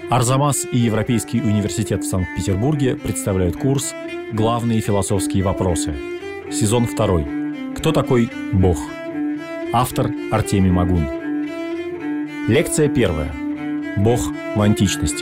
Арзамас и Европейский университет в Санкт-Петербурге представляют курс «Главные философские вопросы». Сезон 2. Кто такой Бог? Автор Артемий Магун. Лекция 1. Бог в античности.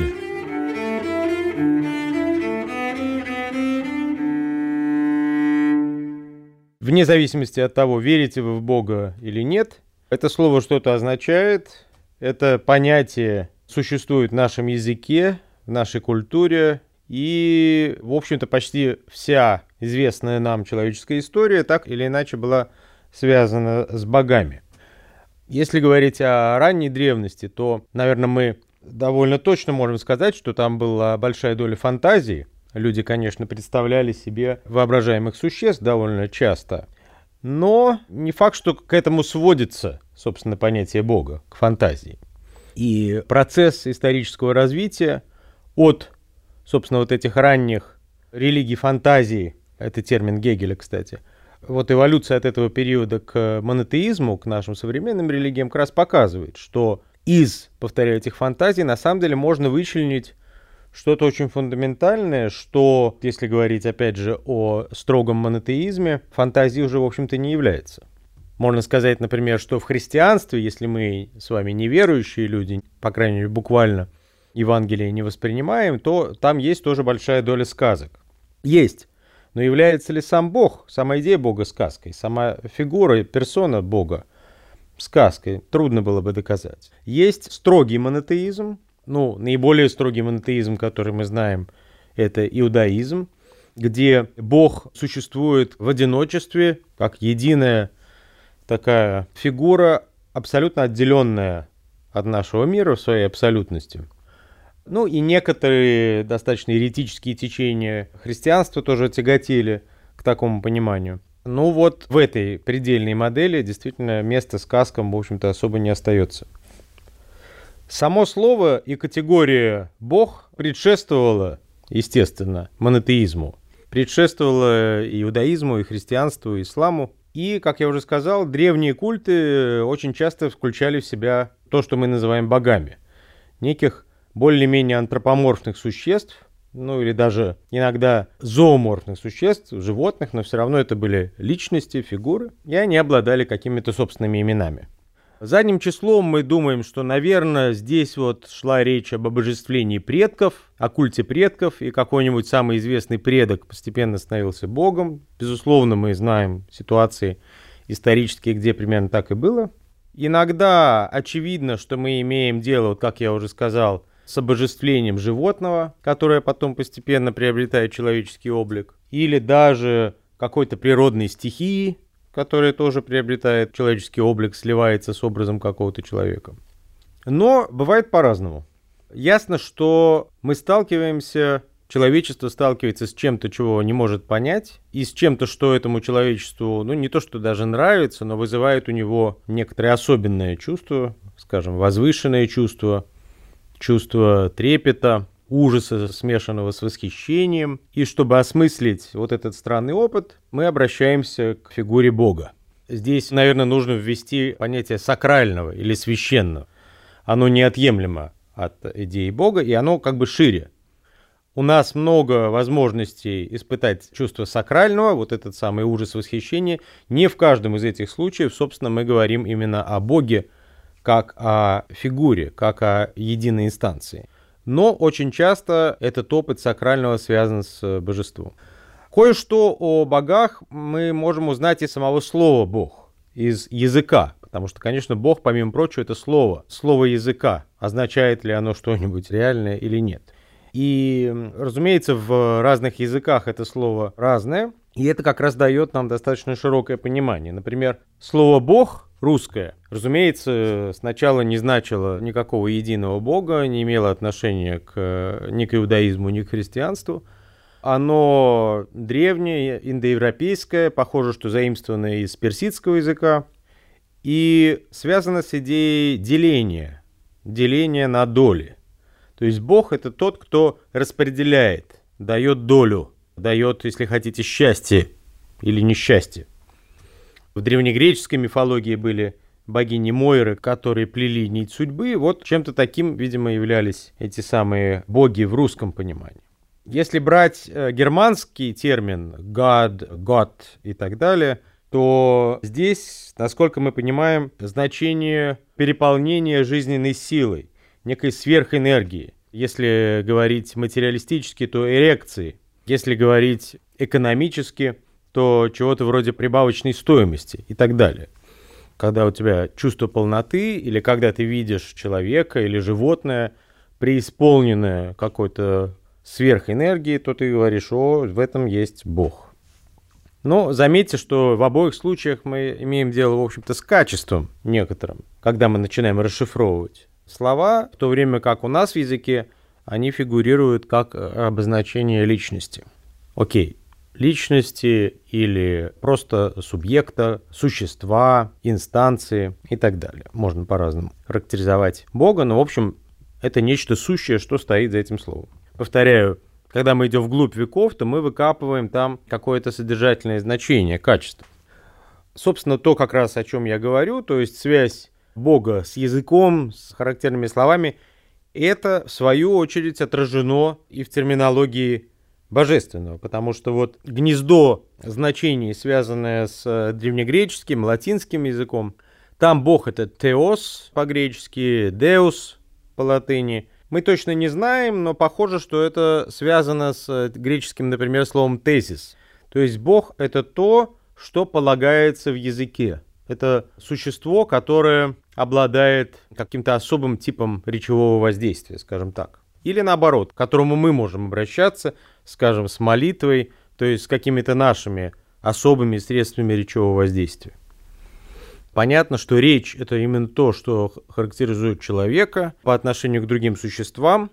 Вне зависимости от того, верите вы в Бога или нет, это слово что-то означает, это понятие существует в нашем языке, в нашей культуре, и, в общем-то, почти вся известная нам человеческая история так или иначе была связана с богами. Если говорить о ранней древности, то, наверное, мы довольно точно можем сказать, что там была большая доля фантазии. Люди, конечно, представляли себе воображаемых существ довольно часто, но не факт, что к этому сводится, собственно, понятие Бога, к фантазии. И процесс исторического развития от, собственно, вот этих ранних религий фантазии, это термин Гегеля, кстати, вот эволюция от этого периода к монотеизму, к нашим современным религиям, как раз показывает, что из, повторяю, этих фантазий на самом деле можно вычленить что-то очень фундаментальное, что, если говорить, опять же, о строгом монотеизме, фантазией уже, в общем-то, не является. Можно сказать, например, что в христианстве, если мы с вами неверующие люди, по крайней мере, буквально Евангелие не воспринимаем, то там есть тоже большая доля сказок. Есть. Но является ли сам Бог, сама идея Бога сказкой, сама фигура, персона Бога сказкой, трудно было бы доказать. Есть строгий монотеизм. Наиболее строгий монотеизм, который мы знаем, это иудаизм, где Бог существует в одиночестве, как единая такая фигура, абсолютно отделенная от нашего мира в своей абсолютности. И некоторые достаточно еретические течения христианства тоже тяготели к такому пониманию. В этой предельной модели действительно места сказкам, в общем-то, особо не остается. Само слово и категория «Бог» предшествовало, естественно, монотеизму, предшествовало и иудаизму, и христианству, и исламу. И, как я уже сказал, древние культы очень часто включали в себя то, что мы называем богами. Неких более-менее антропоморфных существ, или даже иногда зооморфных существ, животных, но все равно это были личности, фигуры, и они обладали какими-то собственными именами. Задним числом мы думаем, что, наверное, здесь шла речь об обожествлении предков, о культе предков, и какой-нибудь самый известный предок постепенно становился богом. Безусловно, мы знаем ситуации исторические, где примерно так и было. Иногда очевидно, что мы имеем дело, как я уже сказал, с обожествлением животного, которое потом постепенно приобретает человеческий облик, или даже какой-то природной стихии, которая тоже приобретает человеческий облик, сливается с образом какого-то человека. Но бывает по-разному. Ясно, что мы человечество сталкивается с чем-то, чего не может понять, и с чем-то, что этому человечеству, не то что даже нравится, но вызывает у него некоторое особенное чувство, скажем, возвышенное чувство трепета, ужаса, смешанного с восхищением. И чтобы осмыслить этот странный опыт, мы обращаемся к фигуре Бога. Здесь, наверное, нужно ввести понятие сакрального или священного. Оно неотъемлемо от идеи Бога, и оно как бы шире. У нас много возможностей испытать чувство сакрального, этот самый ужас восхищения. Не в каждом из этих случаев, собственно, мы говорим именно о Боге, как о фигуре, как о единой инстанции. Но очень часто этот опыт сакрального связан с божеством. Кое-что о богах мы можем узнать из самого слова «бог», из языка. Потому что, конечно, Бог, помимо прочего, это слово языка. Означает ли оно что-нибудь реальное или нет. И, разумеется, в разных языках это слово разное. И это как раз дает нам достаточно широкое понимание. Например, слово «бог» русское, разумеется, сначала не значило никакого единого бога, не имело отношения ни к иудаизму, ни к христианству. Оно древнее, индоевропейское, похоже, что заимствованное из персидского языка, и связано с идеей деления на доли. То есть Бог — это тот, кто распределяет, дает долю, дает, если хотите, счастье или несчастье. В древнегреческой мифологии были богини Мойры, которые плели нить судьбы. Вот чем-то таким, видимо, являлись эти самые боги в русском понимании. Если брать германский термин God, God и так далее, то здесь, насколько мы понимаем, значение переполнения жизненной силой, некой сверхэнергии. Если говорить материалистически, то эрекции. Если говорить экономически, то чего-то вроде прибавочной стоимости и так далее. Когда у тебя чувство полноты, или когда ты видишь человека или животное, преисполненное какой-то сверхэнергией, то ты говоришь: о, в этом есть Бог. Но заметьте, что в обоих случаях мы имеем дело, в общем-то, с качеством некоторым, когда мы начинаем расшифровывать слова, в то время как у нас в языке они фигурируют как обозначение личности. Окей, личности или просто субъекта, существа, инстанции и так далее. Можно по-разному характеризовать Бога, но, в общем, это нечто сущее, что стоит за этим словом. Повторяю, когда мы идем вглубь веков, то мы выкапываем там какое-то содержательное значение, качество. Собственно, то как раз, о чем я говорю, то есть связь Бога с языком, с характерными словами, это, в свою очередь, отражено и в терминологии божественного, потому что вот гнездо значений, связанное с древнегреческим, латинским языком, там Бог — это теос по-гречески, деус по-латыни. Мы точно не знаем, но похоже, что это связано с греческим, например, словом «тезис». То есть Бог — это то, что полагается в языке. Это существо, которое обладает каким-то особым типом речевого воздействия, скажем так. Или наоборот, к которому мы можем обращаться, скажем, с молитвой, то есть с какими-то нашими особыми средствами речевого воздействия. Понятно, что речь — это именно то, что характеризует человека по отношению к другим существам,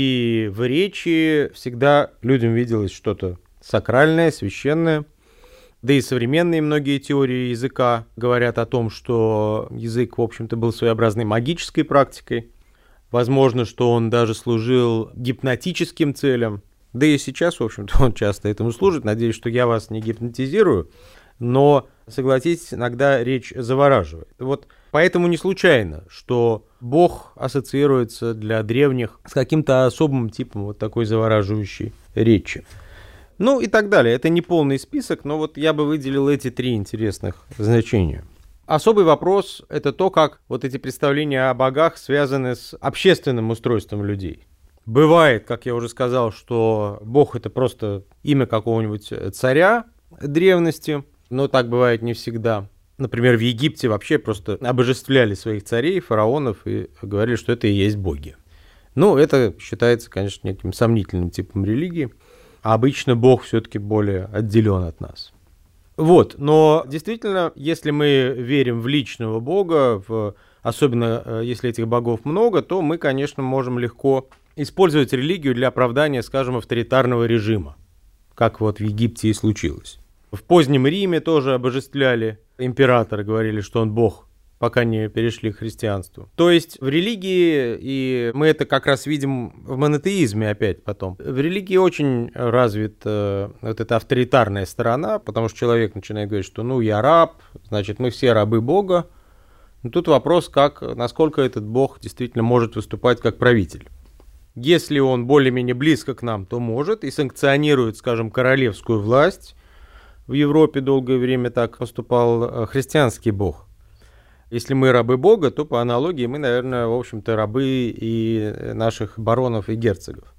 и в речи всегда людям виделось что-то сакральное, священное. Да и современные многие теории языка говорят о том, что язык, в общем-то, был своеобразной магической практикой. Возможно, что он даже служил гипнотическим целям. Да и сейчас, в общем-то, он часто этому служит. Надеюсь, что я вас не гипнотизирую. Но, согласитесь, иногда речь завораживает. Вот поэтому не случайно, что Бог ассоциируется для древних с каким-то особым типом вот такой завораживающей речи. Ну и так далее. Это не полный список, но вот я бы выделил эти три интересных значения. Особый вопрос — это то, как вот эти представления о богах связаны с общественным устройством людей. Бывает, как я уже сказал, что Бог — это просто имя какого-нибудь царя древности, но так бывает не всегда. Например, в Египте вообще просто обожествляли своих царей, фараонов и говорили, что это и есть боги. Ну, это считается, конечно, неким сомнительным типом религии. А обычно Бог все-таки более отделен от нас. Вот, но действительно, если мы верим в личного Бога, особенно если этих богов много, то мы, конечно, можем легко использовать религию для оправдания, скажем, авторитарного режима, как вот в Египте и случилось. В позднем Риме тоже обожествляли императора, говорили, что он бог, пока не перешли к христианству. То есть в религии, и мы это как раз видим в монотеизме опять потом, в религии очень развита вот эта авторитарная сторона, потому что человек начинает говорить, что ну я раб, значит мы все рабы Бога. Но тут вопрос, насколько этот Бог действительно может выступать как правитель. Если он более-менее близко к нам, то может и санкционирует, скажем, королевскую власть. В Европе долгое время так поступал христианский Бог. Если мы рабы Бога, то по аналогии мы, наверное, в общем-то, рабы и наших баронов и герцогов.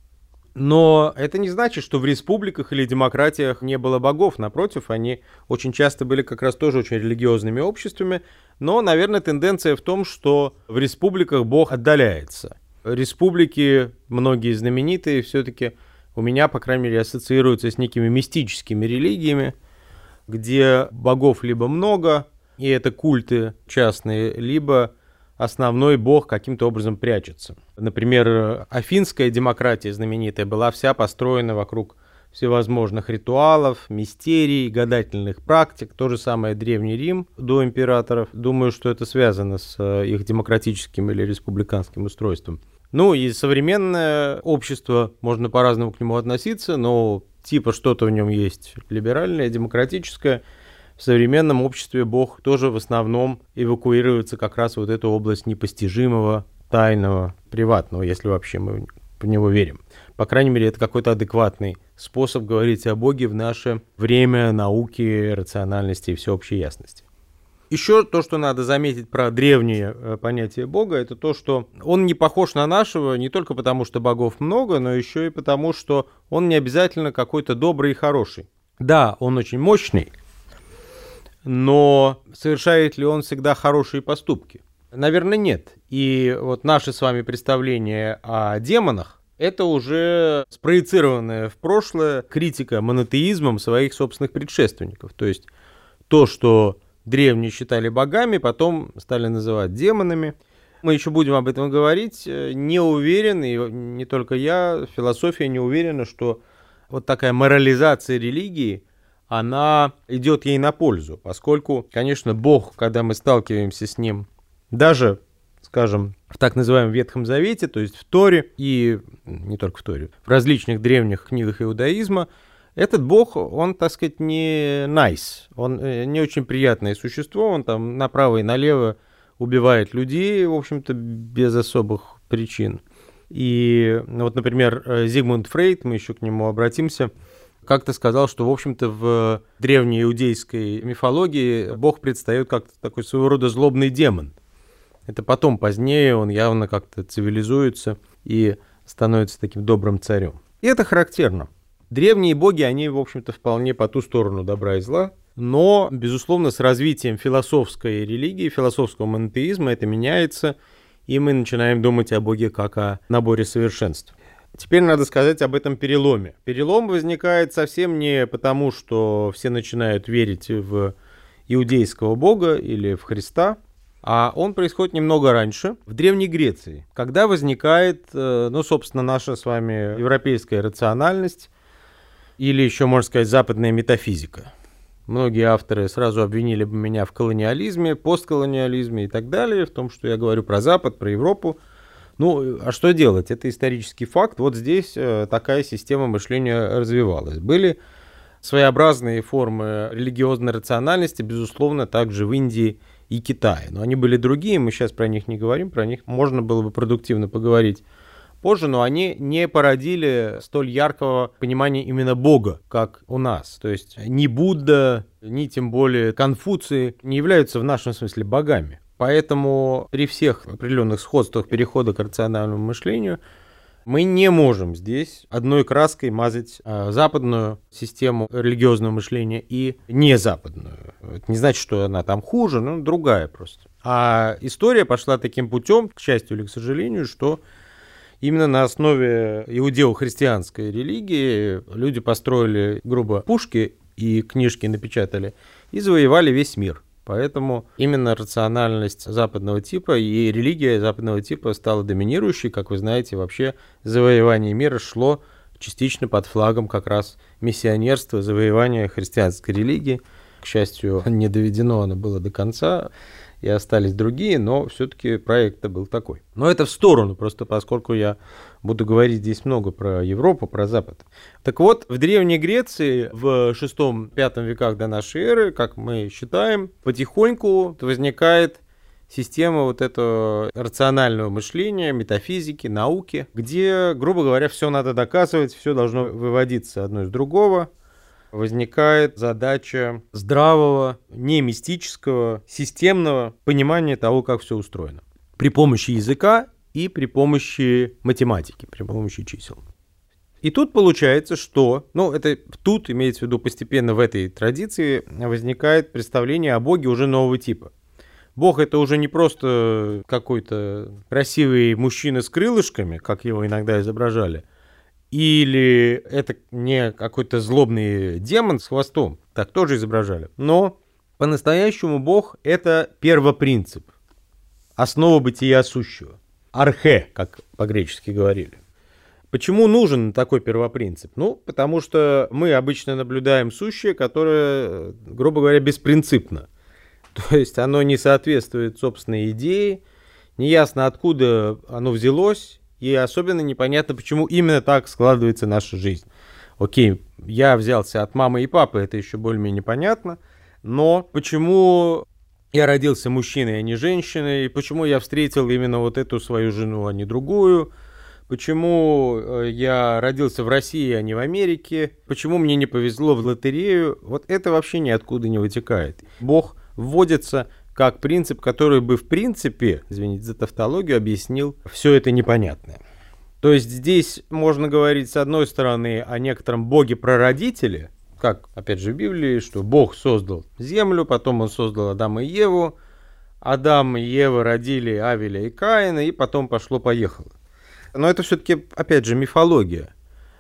Но это не значит, что в республиках или демократиях не было богов. Напротив, они очень часто были как раз тоже очень религиозными обществами. Но, наверное, тенденция в том, что в республиках Бог отдаляется. Республики, многие знаменитые, все-таки у меня, по крайней мере, ассоциируются с некими мистическими религиями, где богов либо много, и это культы частные, либо основной бог каким-то образом прячется. Например, афинская демократия знаменитая была вся построена вокруг всевозможных ритуалов, мистерий, гадательных практик. То же самое Древний Рим до императоров. Думаю, что это связано с их демократическим или республиканским устройством. Ну и современное общество, можно по-разному к нему относиться, но типа что-то в нем есть либеральное, демократическое. в современном обществе Бог тоже в основном эвакуируется как раз в вот эту область непостижимого, тайного, приватного, если вообще мы в него верим. По крайней мере, это какой-то адекватный способ говорить о Боге в наше время науки, рациональности и всеобщей ясности. Еще то, что надо заметить про древнее понятие Бога, это то, что он не похож на нашего не только потому, что богов много, но еще и потому, что он не обязательно какой-то добрый и хороший. Да, он очень мощный, но совершает ли он всегда хорошие поступки? Наверное, нет. И вот наше с вами представление о демонах — это уже спроецированная в прошлое критика монотеизмом своих собственных предшественников. То есть то, что древние считали богами, потом стали называть демонами. Мы еще будем об этом говорить. Не уверен, и не только я, философия не уверена, что вот такая морализация религии, она идет ей на пользу, поскольку, конечно, Бог, когда мы сталкиваемся с ним, даже, скажем, в так называемом Ветхом Завете, то есть в Торе, и не только в Торе, в различных древних книгах иудаизма, этот Бог, он, так сказать, не nice, он не очень приятное существо, он там направо и налево убивает людей, в общем-то, без особых причин. И вот, например, Зигмунд Фрейд, мы еще к нему обратимся, как-то сказал, что, в общем-то, в древней иудейской мифологии Бог предстает как такой своего рода злобный демон. Это потом, позднее, он явно как-то цивилизуется и становится таким добрым царем. И это характерно. Древние боги, они, в общем-то, вполне по ту сторону добра и зла, но, безусловно, с развитием философской религии, философского монотеизма это меняется, и мы начинаем думать о Боге как о наборе совершенств. Теперь надо сказать об этом переломе. Перелом возникает совсем не потому, что все начинают верить в иудейского бога или в Христа, а он происходит немного раньше, в Древней Греции, когда возникает, собственно, наша с вами европейская рациональность, или еще, можно сказать, западная метафизика. Многие авторы сразу обвинили бы меня в колониализме, постколониализме и так далее, в том, что я говорю про Запад, про Европу. Ну, а что делать? Это исторический факт. Вот здесь такая система мышления развивалась. Были своеобразные формы религиозной рациональности, безусловно, также в Индии и Китае. Но они были другие, мы сейчас про них не говорим, про них можно было бы продуктивно поговорить позже, но они не породили столь яркого понимания именно Бога, как у нас. То есть ни Будда, ни тем более Конфуций не являются в нашем смысле богами. Поэтому при всех определенных сходствах перехода к рациональному мышлению мы не можем здесь одной краской мазать западную систему религиозного мышления и не западную. Это не значит, что она там хуже, но другая просто. А история пошла таким путем, к счастью или к сожалению, что именно на основе иудео-христианской религии люди построили, грубо, пушки и книжки напечатали и завоевали весь мир. Поэтому именно рациональность западного типа и религия западного типа стала доминирующей. Как вы знаете, вообще завоевание мира шло частично под флагом как раз миссионерства, завоевания христианской религии. К счастью, не доведено оно было до конца, и остались другие, но все-таки проект был такой. Но это в сторону, просто поскольку я буду говорить здесь много про Европу, про Запад. Так вот, в Древней Греции в VI-V веках до нашей эры, как мы считаем, потихоньку возникает система вот этого рационального мышления, метафизики, науки, где, грубо говоря, все надо доказывать, все должно выводиться одно из другого. Возникает задача здравого, не мистического, системного понимания того, как все устроено. При помощи языка и при помощи математики, при помощи чисел. И тут получается, что, тут имеется в виду постепенно в этой традиции возникает представление о Боге уже нового типа. Бог — это уже не просто какой-то красивый мужчина с крылышками, как его иногда изображали, или это не какой-то злобный демон с хвостом, так тоже изображали. Но по-настоящему Бог — это первопринцип, основа бытия сущего. Архе, как по-гречески говорили. Почему нужен такой первопринцип? Потому что мы обычно наблюдаем сущее, которое, грубо говоря, беспринципно. То есть оно не соответствует собственной идее, неясно, откуда оно взялось, и особенно непонятно, почему именно так складывается наша жизнь. Окей, я взялся от мамы и папы, это еще более-менее понятно, Но почему я родился мужчиной, а не женщиной? Почему я встретил именно вот эту свою жену, а не другую? Почему я родился в России, а не в Америке? Почему мне не повезло в лотерею? Вот это вообще ниоткуда не вытекает. Бог вводится как принцип, который бы в принципе, извините за тавтологию, объяснил все это непонятное. То есть здесь можно говорить, с одной стороны, о некотором боге-прародителе, как, опять же, в Библии, что Бог создал землю, потом он создал Адама и Еву, Адам и Ева родили Авеля и Каина, и потом пошло-поехало. Но это все-таки, опять же, мифология.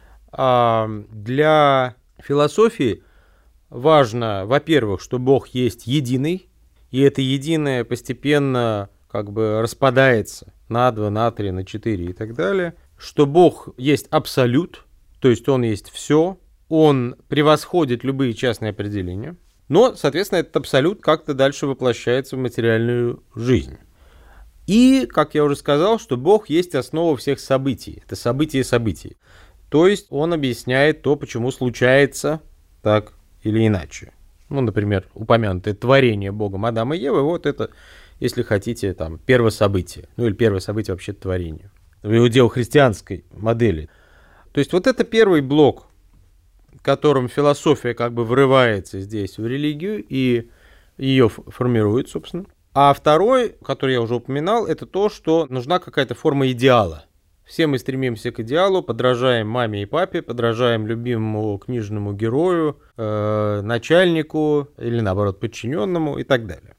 А для философии важно, во-первых, что Бог есть единый, и это единое постепенно как бы распадается на 2, на 3, на 4 и так далее, что Бог есть абсолют, то есть Он есть все, Он превосходит любые частные определения, но, соответственно, этот абсолют как-то дальше воплощается в материальную жизнь. И, как я уже сказал, что Бог есть основа всех событий. Это события событий. То есть он объясняет то, почему случается так или иначе. Ну, например, упомянутое творение Богом Адама и Евы, вот это, если хотите, там, первое событие. Ну, или первое событие вообще творения. В иудео-христианской модели. То есть вот это первый блок, в котором философия как бы врывается здесь в религию и ее формирует, собственно. А второй, который я уже упоминал, это то, что нужна какая-то форма идеала. Все мы стремимся к идеалу, подражаем маме и папе, подражаем любимому книжному герою, начальнику или, наоборот, подчиненному и так далее.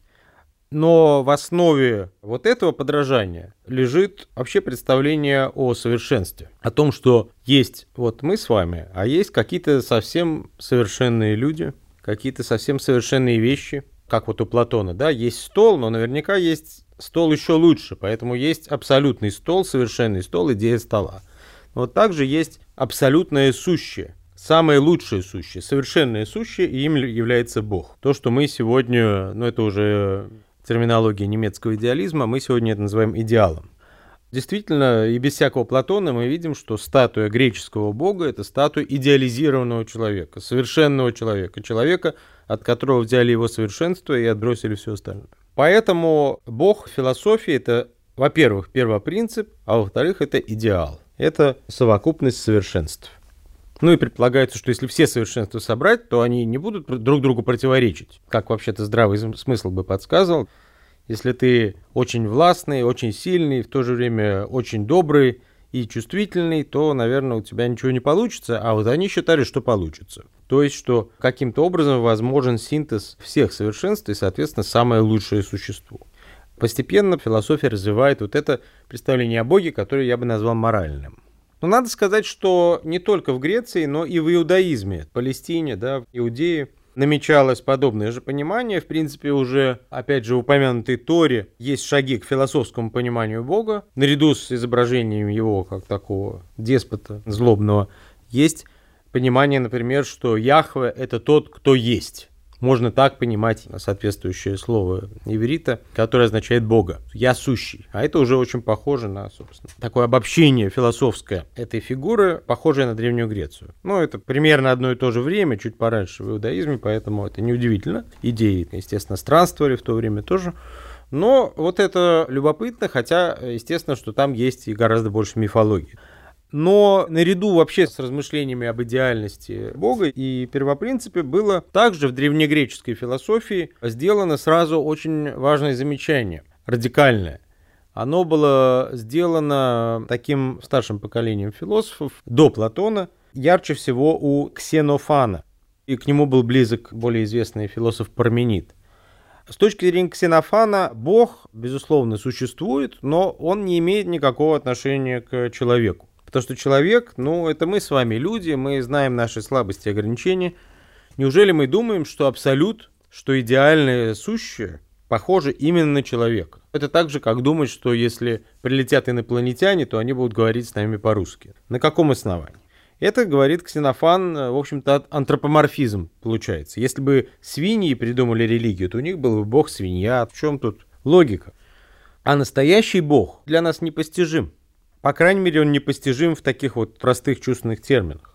Но в основе вот этого подражания лежит вообще представление о совершенстве. О том, что есть вот мы с вами, а есть какие-то совсем совершенные люди, какие-то совсем совершенные вещи. Как вот у Платона, да, есть стол, но наверняка есть стол еще лучше, поэтому есть абсолютный стол, совершенный стол, идея стола. Вот также есть абсолютное сущее, самое лучшее сущее, совершенное сущее, и им является Бог. То, что мы сегодня, ну это уже терминология немецкого идеализма, мы сегодня это называем идеалом. Действительно, и без всякого Платона мы видим, что статуя греческого бога – это статуя идеализированного человека, совершенного человека, человека, от которого взяли его совершенство и отбросили все остальное. Поэтому Бог в философии – это, во-первых, первопринцип, а во-вторых, это идеал. Это совокупность совершенств. Ну и предполагается, что если все совершенства собрать, то они не будут друг другу противоречить, как вообще-то здравый смысл бы подсказывал. Если ты очень властный, очень сильный, в то же время очень добрый и чувствительный, то, наверное, у тебя ничего не получится, а вот они считали, что получится. То есть, что каким-то образом возможен синтез всех совершенств и, соответственно, самое лучшее существо. Постепенно философия развивает вот это представление о Боге, которое я бы назвал моральным. Но надо сказать, что не только в Греции, но и в иудаизме, в Палестине, да, в Иудее, намечалось подобное же понимание. В принципе, уже, опять же, в упомянутой Торе есть шаги к философскому пониманию Бога. Наряду с изображением его как такого деспота злобного, есть понимание, например, что Яхве – это тот, кто есть. Можно так понимать соответствующее слово иврита, которое означает Бога. «Я сущий». А это уже очень похоже на, собственно, такое обобщение философское этой фигуры, похожее на Древнюю Грецию. Ну, это примерно одно и то же время, чуть пораньше в иудаизме, поэтому это неудивительно. Идеи, естественно, странствовали в то время тоже. Но вот это любопытно, хотя, естественно, что там есть и гораздо больше мифологии. Но наряду вообще с размышлениями об идеальности Бога и первопринципе было также в древнегреческой философии сделано сразу очень важное замечание, радикальное. Оно было сделано таким старшим поколением философов до Платона, ярче всего у Ксенофана. И к нему был близок более известный философ Парменид. С точки зрения Ксенофана, Бог, безусловно, существует, но он не имеет никакого отношения к человеку. Потому что человек, ну, это мы с вами люди, мы знаем наши слабости и ограничения. Неужели мы думаем, что абсолют, что идеальное сущее похоже именно на человека? Это так же, как думать, что если прилетят инопланетяне, то они будут говорить с нами по-русски. На каком основании? Это, говорит Ксенофан, в общем-то, антропоморфизм получается. Если бы свиньи придумали религию, то у них был бы бог-свинья. В чем тут логика? А настоящий бог для нас непостижим. По крайней мере, он непостижим в таких вот простых чувственных терминах.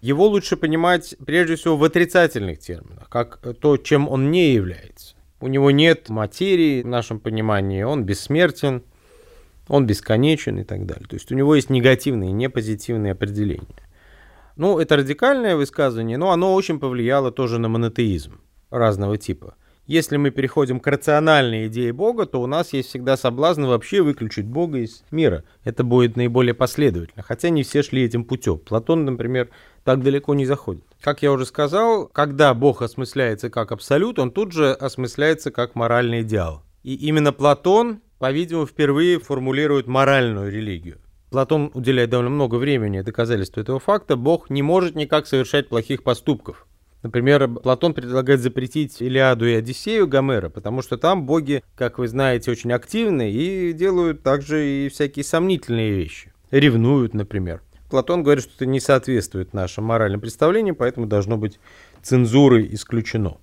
его лучше понимать прежде всего в отрицательных терминах, как то, чем он не является. У него нет материи в нашем понимании, он бессмертен, он бесконечен и так далее. То есть у него есть негативные, не позитивные определения. Ну, это радикальное высказывание, но оно очень повлияло тоже на монотеизм разного типа. Если мы переходим к рациональной идее Бога, то у нас есть всегда соблазн вообще выключить Бога из мира. Это будет наиболее последовательно, хотя не все шли этим путем. Платон, например, так далеко не заходит. Как я уже сказал, когда Бог осмысляется как абсолют, он тут же осмысляется как моральный идеал. И именно Платон, по-видимому, впервые формулирует моральную религию. Платон уделяет довольно много времени доказательству этого факта. Бог не может никак совершать плохих поступков. Например, Платон предлагает запретить Илиаду и Одиссею Гомера, потому что там боги, как вы знаете, очень активны и делают также и всякие сомнительные вещи. Ревнуют, например. Платон говорит, что это не соответствует нашим моральным представлениям, поэтому должно быть цензурой исключено.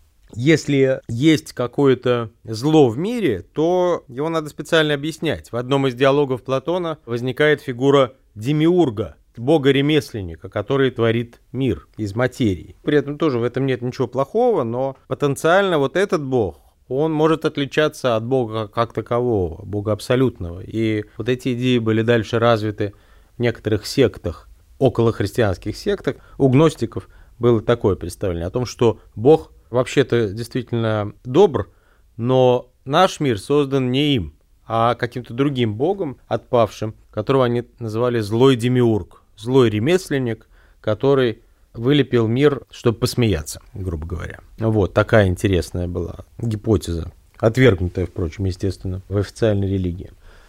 Если есть какое-то зло в мире, то его надо специально объяснять. В одном из диалогов Платона возникает фигура демиурга, бога-ремесленника, который творит мир из материи. При этом тоже в этом нет ничего плохого, но потенциально вот этот бог, он может отличаться от бога как такового, бога абсолютного. И вот эти идеи были дальше развиты в некоторых сектах, околохристианских сектах. У гностиков было такое представление о том, что бог вообще-то действительно добр, но наш мир создан не им, а каким-то другим богом, отпавшим, которого они называли злой демиург. Злой ремесленник, который вылепил мир, чтобы посмеяться, грубо говоря. Вот такая интересная была гипотеза, отвергнутая, впрочем, естественно, в официальной религии.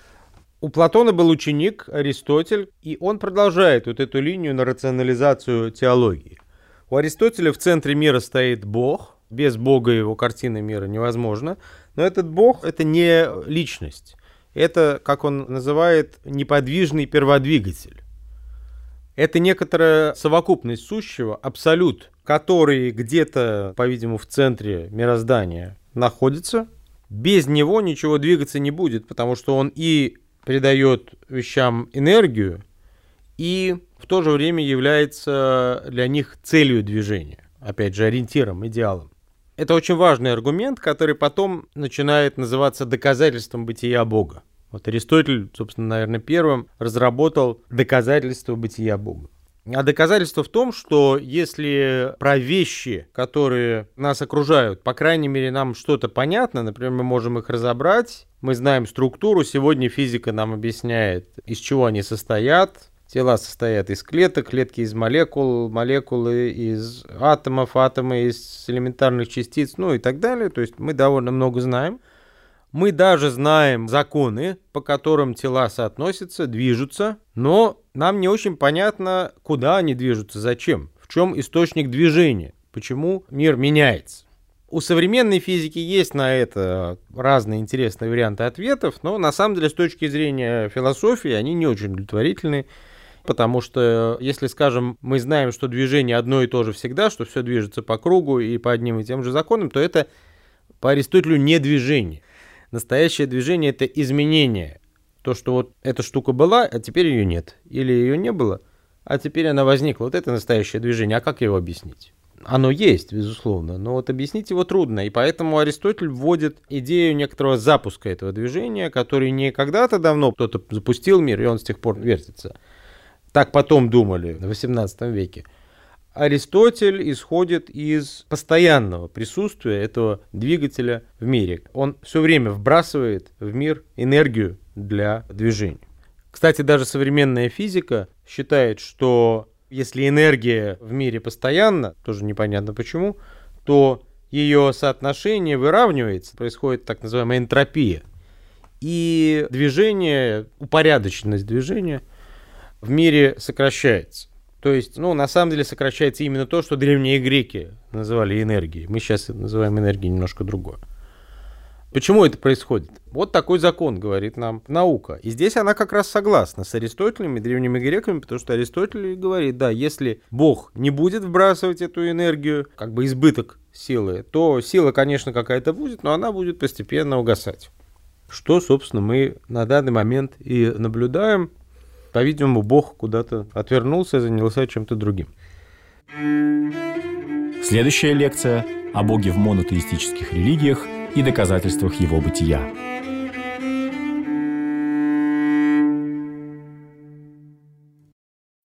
У Платона был ученик Аристотель, и он продолжает вот эту линию на рационализацию теологии. У Аристотеля в центре мира стоит Бог, без Бога его картина мира невозможна, но этот Бог — это не личность, это, как он называет, неподвижный перводвигатель. Это некоторая совокупность сущего, абсолют, который где-то, по-видимому, в центре мироздания находится. Без него ничего двигаться не будет, потому что он и придает вещам энергию, и в то же время является для них целью движения, опять же, ориентиром, идеалом. Это очень важный аргумент, который потом начинает называться доказательством бытия Бога. Вот Аристотель, собственно, наверное, первым разработал доказательство бытия Бога. А доказательство в том, что если про вещи, которые нас окружают, по крайней мере, нам что-то понятно, например, мы можем их разобрать, мы знаем структуру, сегодня физика нам объясняет, из чего они состоят. Тела состоят из клеток, клетки из молекул, молекулы из атомов, атомы из элементарных частиц, ну и так далее. То есть мы довольно много знаем. Мы даже знаем законы, по которым тела соотносятся, движутся, но нам не очень понятно, куда они движутся, зачем, в чем источник движения, почему мир меняется. У современной физики есть на это разные интересные варианты ответов, но на самом деле с точки зрения философии они не очень удовлетворительны, потому что если, скажем, мы знаем, что движение одно и то же всегда, что все движется по кругу и по одним и тем же законам, то это по Аристотелю не движение. Настоящее движение — это изменение. То, что вот эта штука была, а теперь ее нет. Или ее не было, а теперь она возникла. Вот это настоящее движение. А как его объяснить? Оно есть, безусловно, но вот объяснить его трудно. И поэтому Аристотель вводит идею некоторого запуска этого движения, который не когда-то давно кто-то запустил мир, и он с тех пор вертится. Так потом думали в XVIII веке. Аристотель исходит из постоянного присутствия этого двигателя в мире. Он все время вбрасывает в мир энергию для движения. Кстати, даже современная физика считает, что если энергия в мире постоянна, тоже непонятно почему, то ее соотношение выравнивается, происходит так называемая энтропия. И движение, упорядоченность движения в мире сокращается. То есть, на самом деле сокращается именно то, что древние греки называли энергией. Мы сейчас называем энергией немножко другое. Почему это происходит? Вот такой закон, говорит нам наука. И здесь она как раз согласна с Аристотелем и древними греками, потому что Аристотель говорит, да, если Бог не будет вбрасывать эту энергию, как бы избыток силы, то сила, конечно, какая-то будет, но она будет постепенно угасать. Что, собственно, мы на данный момент и наблюдаем. По-видимому, Бог куда-то отвернулся и занялся чем-то другим. Следующая лекция о Боге в монотеистических религиях и доказательствах его бытия.